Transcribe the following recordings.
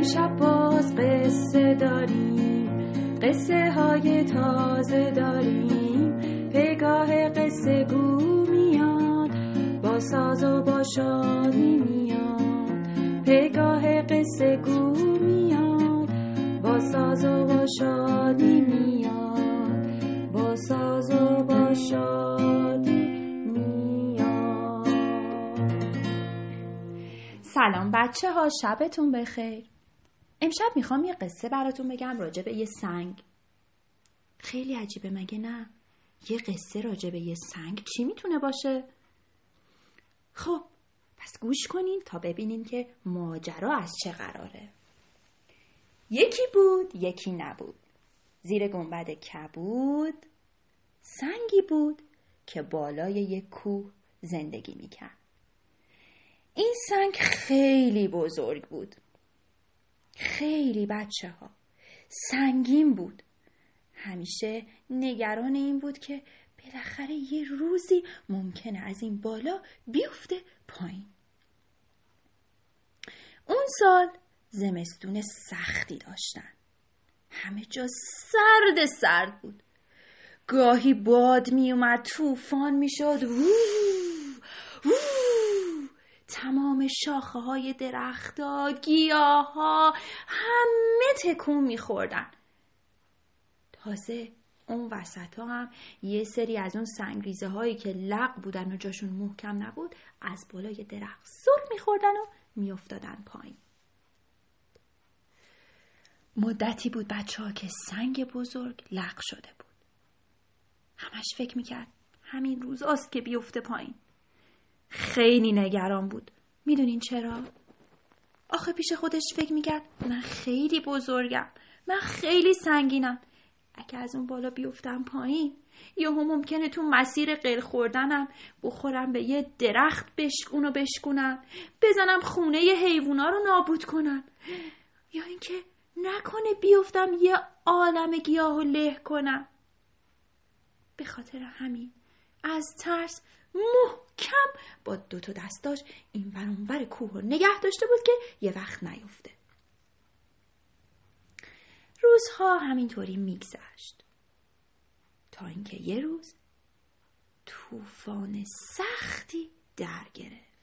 امشب باز قصه داریم، قصه های تازه داریم. پگاه قصه گو میاد، با ساز و با شادی میاد. پگاه قصه گو میاد، با ساز و با شادی میاد. با ساز و با شادی میاد. سلام بچه ها، شبتون بخیر. امشب میخوام یه قصه براتون بگم راجع به یه سنگ. خیلی عجیبه مگه نه؟ یه قصه راجع به یه سنگ چی میتونه باشه؟ خب پس گوش کنین تا ببینین که ماجرا از چه قراره. یکی بود یکی نبود. زیر گنبد کبود سنگی بود که بالای یک کوه زندگی میکرد. این سنگ خیلی بزرگ بود. خیلی بچه ها سنگین بود. همیشه نگران این بود که بالاخره یه روزی ممکنه از این بالا بیفته پایین. اون سال زمستون سختی داشتن. همه جا سرد بود. گاهی باد می اومد، طوفان می شد. تمام شاخه های درخت‌ها، گیاها همه تکون می‌خوردن. تازه اون وسط‌ها هم یه سری از اون سنگریزه هایی که لق بودن و جاشون محکم نبود از بالای درخت سر می‌خوردن و می‌افتادن پایین. مدتی بود بچه‌ها که سنگ بزرگ لق شده بود. همش فکر می‌کرد همین روزاست که بیفته پایین. خیلی نگران بود. میدونین چرا؟ آخه پیش خودش فکر میکرد من خیلی بزرگم، من خیلی سنگینم. اگه از اون بالا بیفتم پایین یهو ممکنه تو مسیر قل خوردنم بخورم به یه درخت اونو بشکنم، بزنم خونه ی حیوونا رو نابود کنم، یا اینکه نکنه بیفتم یه عالم گیاه و له کنم. به خاطر همین از ترس محکم با 2 دستاش این ور اون ور کوه رو نگه داشته بود که یه وقت نیفته. روزها همینطوری میگذشت تا اینکه یه روز طوفان سختی در گرفت.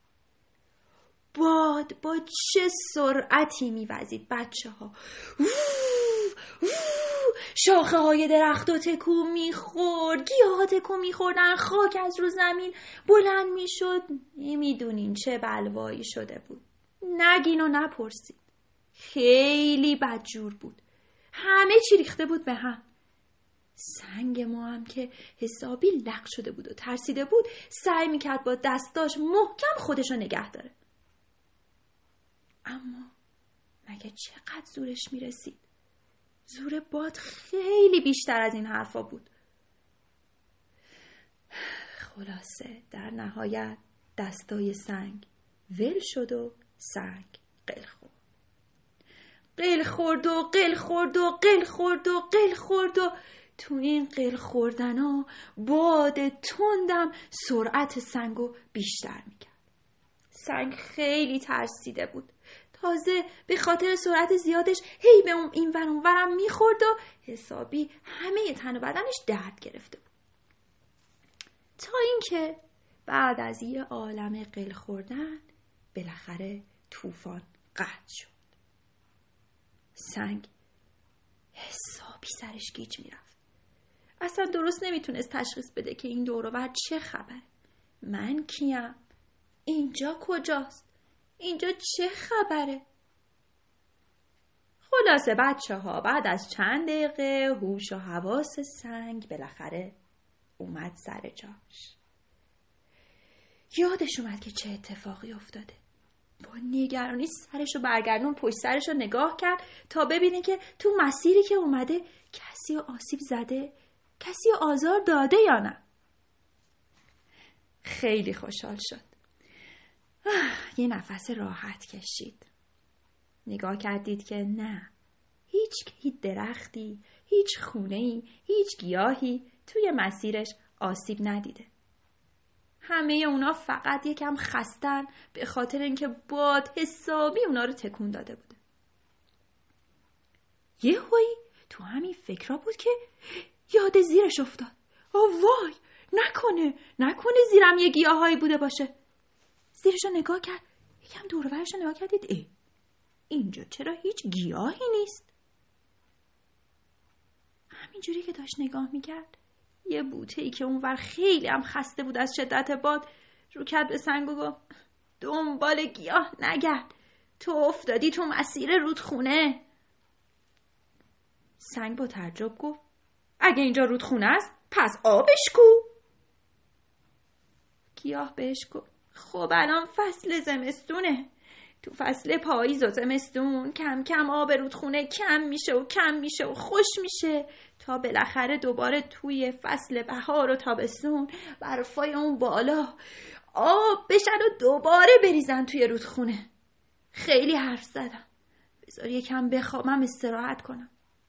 باد با چه سرعتی میوزید بچه ها. شاخه های درخت و تکون میخورد، گیاه تکون میخوردن، خاک از رو زمین بلند میشد. نمیدونین چه بلوایی شده بود. نگین و نپرسید. خیلی بدجور بود. همه چی ریخته بود به هم. سنگ ما هم که حسابی لق شده بود و ترسیده بود سعی میکرد با دستاش محکم خودشو نگه داره. اما مگه چقدر زورش میرسید؟ زور باد خیلی بیشتر از این حرفا بود. خلاصه در نهایت دستای سنگ ول شد و سنگ قل خورد. قل خورد و قل خورد و قل خورد و قل خورد و تو این قل خوردنا باد تندم سرعت سنگو بیشتر میکرد. سنگ خیلی ترسیده بود. تازه به خاطر سرعت زیادش هی به این ور اون ورم میخورد و حسابی همه تن و بدنش درد گرفته بود. تا اینکه بعد از یه عالم قل خوردن بالاخره طوفان قطع شد. سنگ حسابی سرش گیج میرفت. اصلا درست نمیتونست تشخیص بده که این دور و بر چه خبره. من کیم؟ اینجا کجاست؟ اینجا چه خبره؟ خلاصه بچه ها بعد از چند دقیقه هوش و حواس سنگ بالاخره اومد سر جاش. یادش اومد که چه اتفاقی افتاده. با نگرانی سرشو برگردون پشت سرشو نگاه کرد تا ببینه که تو مسیری که اومده کسی آسیب زده، کسی آزار داده یا نه. خیلی خوشحال شد. یه نفس راحت کشید. نگاه کردید که نه، هیچ درختی، هیچ خونه‌ای، هیچ گیاهی توی مسیرش آسیب ندیده. همه اونا فقط یکم خستن به خاطر اینکه باد حسابی اونا رو تکون داده بوده. یهویی تو همین فکرا بود که یاد زیرش افتاد. وای، نکنه زیرم یه گیاهایی بوده باشه. زیرشو نگاه کرد، یکم دور و برشو نگاه کرد، دید اینجا چرا هیچ گیاهی نیست. همینجوری که داشت نگاه میکرد، یه بوته‌ای که اونور خیلی هم خسته بود از شدت باد رو کرد به سنگ و گفت دنبال گیاه نگرد، تو افتادی تو مسیر رودخونه. سنگ با تعجب گفت اگه اینجا رودخونه است پس آبش کو؟ گیاه بهش گفت خب الان فصل زمستونه، تو فصل پاییز و زمستون کم کم آب رودخونه کم میشه و خوش میشه تا بالاخره دوباره توی فصل بهار و تابستون برفای اون بالا آب بشن و دوباره بریزن توی رودخونه. خیلی حرف زدم، بذار یکم بخوابم استراحت کنم.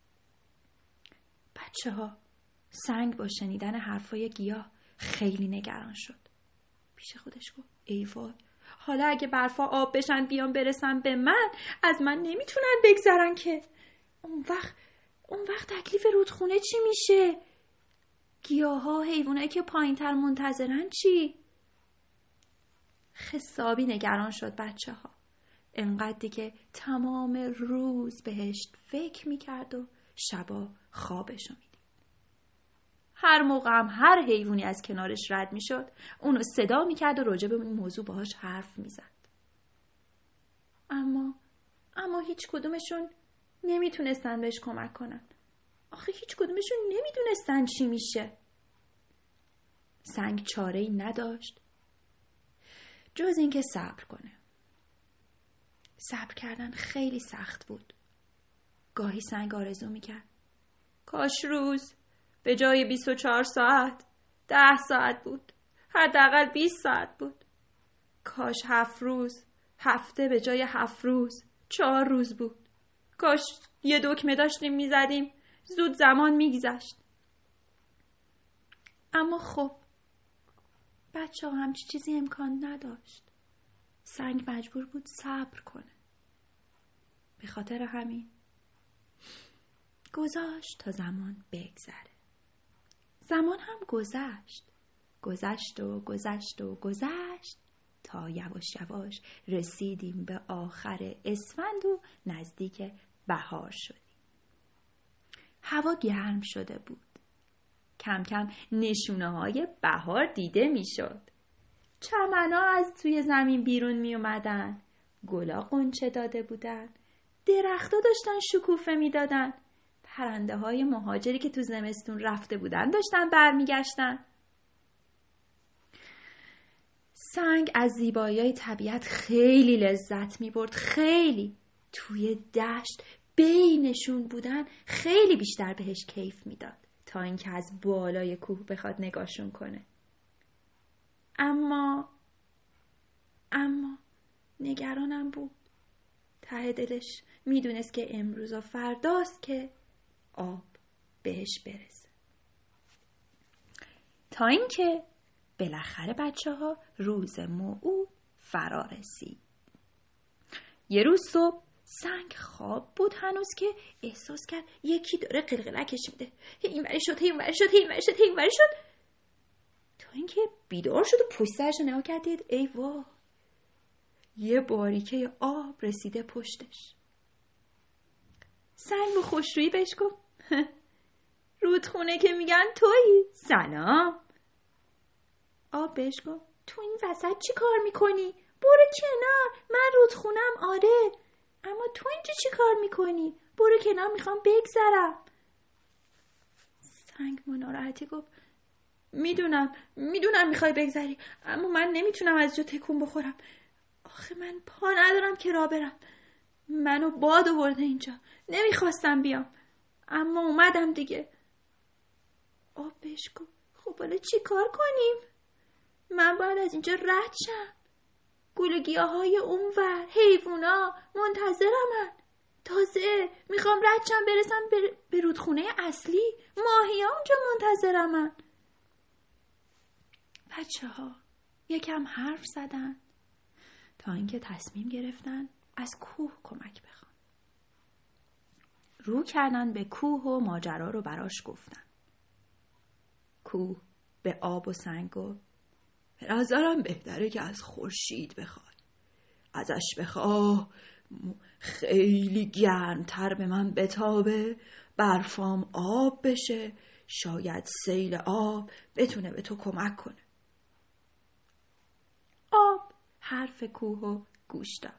بچه‌ها، سنگ با شنیدن حرفای گیاه خیلی نگران شد. پیش خودش گفت ای وای، حالا اگه برفا آب بشن بیان برسن به من، از من نمیتونن بگذرن که. اون وقت تکلیف رودخونه چی میشه؟ گیاها، حیوانایی که پایین‌تر منتظرن چی؟ حسابی نگران شد بچه‌ها. انقدری که تمام روز بهش فکر میکرد و شبا خوابشو میدید. هر موقع هم هر حیوانی از کنارش رد میشد اونو صدا میکرد و راجع به این موضوع باهاش حرف میزد. اما هیچ کدومشون نمیتونستن بهش کمک کنن. آخه هیچ کدومشون نمیدونستن چی میشه. سنگ چاره‌ای نداشت جز اینکه صبر کنه. صبر کردن خیلی سخت بود. گاهی سنگ آرزو میکرد کاش روز به جای 24 ساعت 10 ساعت بود، حداقل 20 ساعت بود. کاش 7 روز، هفته به جای 7 روز 4 روز بود. کاش یه دکمه داشتیم میزدیم زود زمان میگذشت. اما خب بچه ها همچی چیزی امکان نداشت. سنگ مجبور بود صبر کنه. به خاطر همین گذاشت تا زمان بگذره. زمان هم گذشت تا یواش یواش رسیدیم به آخر اسفند و نزدیک بهار شدیم. هوا گرم شده بود. کم کم نشونه های بهار دیده می شد. چمن‌ها از توی زمین بیرون می اومدن. گلا غنچه داده بودن. درخت‌ها داشتن شکوفه می دادن. پرنده های مهاجری که تو زمستون رفته بودن داشتن برمیگشتن. سنگ از زیبایی‌های طبیعت خیلی لذت می برد. خیلی. توی دشت بینشون بودن خیلی بیشتر بهش کیف میداد تا اینکه از بالای کوه بخواد نگاهشون کنه. اما نگرانم بود. ته دلش میدونست که امروز و فرداست که آب بهش برسه. تا اینکه بالاخره بچه‌ها روز موعود فرا رسید. یه روز صبح سنگ خواب بود هنوز که احساس کرد یکی داره قلقلکش میده. این وری شد. تا اینکه بیدار شد و پشت سرش نگاه کرد، دید ای وای، یه باریکه آب رسیده پشتش. سنگ با خوشرویی بهش گفت رودخونه که میگن تویی، سلام. آب بهش گفت تو این وسط چی کار میکنی؟ برو کنار، من رودخونم آره، اما تو اینجا چی کار میکنی؟ برو کنار، میخوام بگذرم. سنگ با ناراحتی گفت میدونم میخوای بگذری، اما من نمیتونم از جا تکون بخورم. آخه من پا ندارم که راه برم. منو باد آورده اینجا، نمیخواستم بیام اما اومدم دیگه. آب بهش گفت خب حالا چی کار کنیم؟ من باید از اینجا رد شم. گل و گیاهای اونور، حیوونا منتظرمن. تازه میخوام رد شم برسم به رودخونه اصلی. ماهی‌ها اونجا منتظرمن. بچه‌ها یکم حرف زدن تا اینکه تصمیم گرفتن از کوه کمک بخوان. رو کردن به کوه و ماجرا رو براش گفتن. کوه به آب و سنگ گفت: به نظرم بهتره که از خورشید بخوای. ازش بخواه خیلی گرمتر به من بتابه، برفام آب بشه، شاید سیل آب بتونه به تو کمک کنه. آب حرف کوهو گوش داد.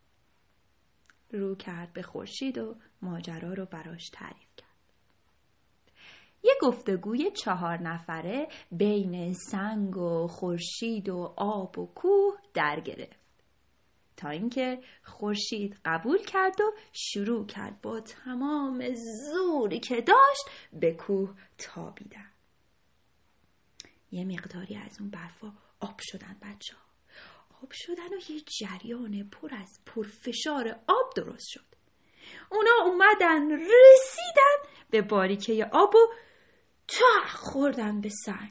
رو کرد به خورشید و ماجرا رو براش تعریف کرد. یه گفتگوی 4 نفره بین سنگ و خورشید و آب و کوه در گرفت، تا اینکه خورشید قبول کرد و شروع کرد با تمام زوری که داشت به کوه تابیدن. یه مقداری از اون برفا آب شدن بچه‌ها. آب شدن و یه جریان پر از پرفشار آب درست شد. اونا اومدن رسیدن به باریکه آب و چرخ خوردن به سنگ.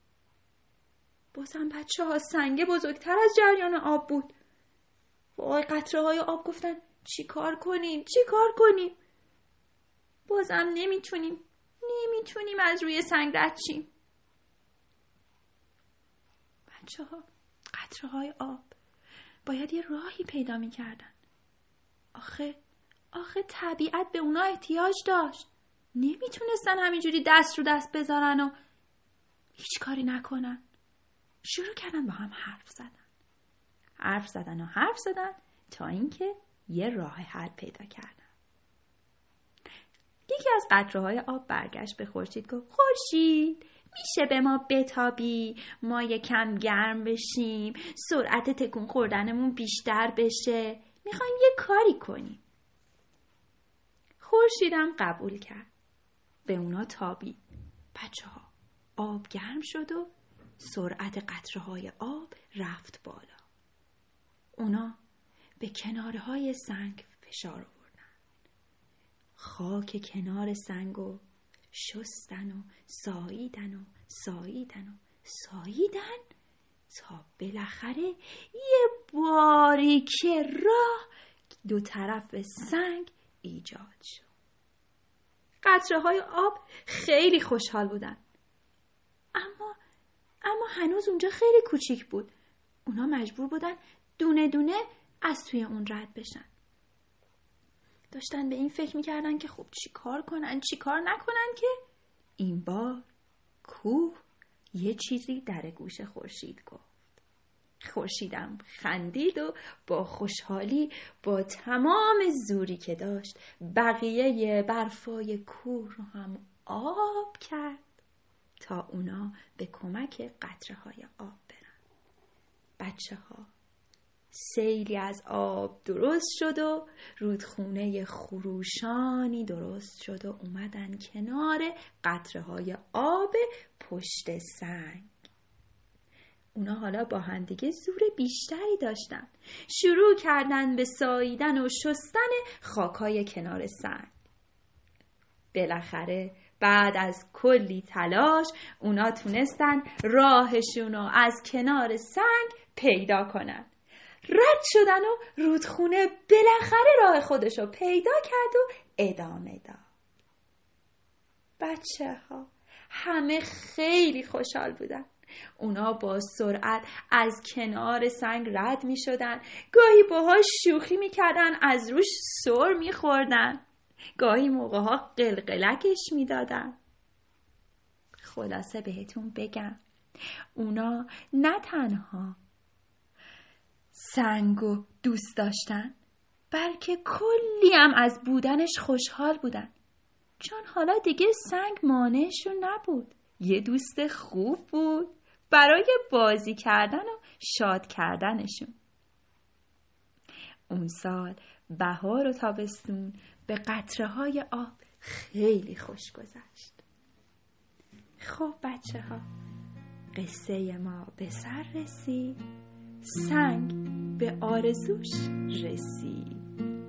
بازم بچه‌ها سنگ بزرگتر از جریان آب بود. وای، قطره‌های آب گفتن چی کار کنیم؟ بازم نمیتونیم از روی سنگ رد شیم. بچه‌ها، قطره‌های آب باید یه راهی پیدا می‌کردن. آخه طبیعت به اونا احتیاج داشت. نمیتونستن همینجوری دست رو دست بذارن و هیچ کاری نکنن. شروع کردن با هم حرف زدن تا اینکه یه راه حل پیدا کردن. یکی از قطره‌های آب برگشت به خورشید گفت: خورشید، میشه به ما بتابی؟ ما یکم گرم بشیم، سرعت تکون خوردنمون بیشتر بشه، میخوایم یه کاری کنیم. خورشیدم قبول کرد. به اونا تابید. بچه‌ها، آب گرم شد و سرعت قطره‌های آب رفت بالا. اونا به کنارهای سنگ فشار آوردن. خاک کنار سنگو شستن و ساییدن تا بالاخره یه باریکه راه دو طرف سنگ ایجاد شد. قطره‌های آب خیلی خوشحال بودن. اما هنوز اونجا خیلی کوچیک بود. اونا مجبور بودن دونه دونه از توی اون رد بشن. داشتن به این فکر میکردن که خب چی کار نکنن که این بار کوه یه چیزی در گوش خورشید گفت. خورشیدم خندید و با خوشحالی با تمام زوری که داشت بقیه برفای کوه رو هم آب کرد تا اونا به کمک قطره‌های آب برن. بچه‌ها، سیلی از آب درست شد و رودخونه خروشانی درست شد و اومدن کنار قطره‌های آب پشت سنگ. اونا حالا با هم دیگه زور بیشتری داشتن. شروع کردن به ساییدن و شستن خاکای کنار سنگ. بالاخره بعد از کلی تلاش اونا تونستن راهشون رو از کنار سنگ پیدا کنن. رد شدن و رودخونه بالاخره راه خودشو پیدا کرد و ادامه داد. بچه‌ها همه خیلی خوشحال بودن. اونا با سرعت از کنار سنگ رد می شدن. گاهی باهاش شوخی می کردن، از روش سر می خوردن. گاهی موقع ها قلقلکش می دادن. خلاصه بهتون بگم، اونا نه تنها سنگو دوست داشتن، بلکه کلی هم از بودنش خوشحال بودن. چون حالا دیگه سنگ مانعشون نبود. یه دوست خوب بود برای بازی کردن و شاد کردنشون. اون سال بهار و تابستون به قطره‌های آب خیلی خوش گذشت. خب بچه‌ها، قصه ما به سر رسید. سنگ به آرزوش رسید.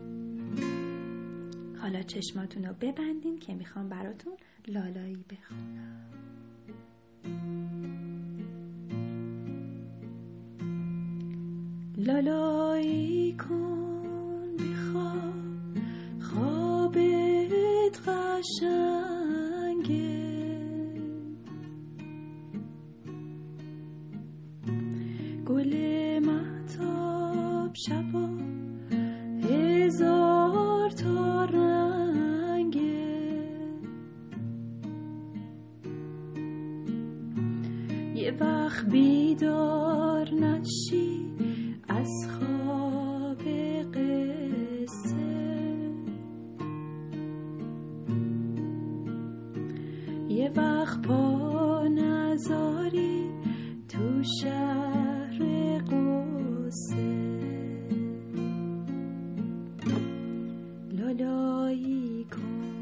حالا چشماتون رو ببندین که میخوام براتون لالایی بخونم. لالایی کن بخواب خواب قشنگه، گل مهتاب شبا هزار تا رنگه، یه وقت بیدار نشی از خواب قصه، یه وقت پا نذاری تو شهر قصه، لالایی کن،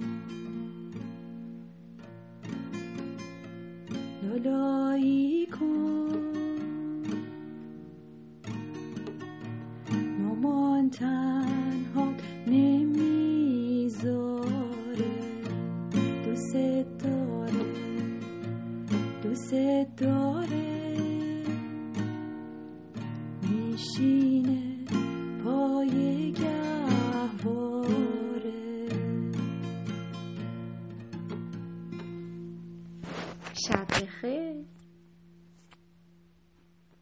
لالایی کن، مامان تنها نمیذاره، دوست داره، دوست داره، میشینه پای گهواره. شب بخیر.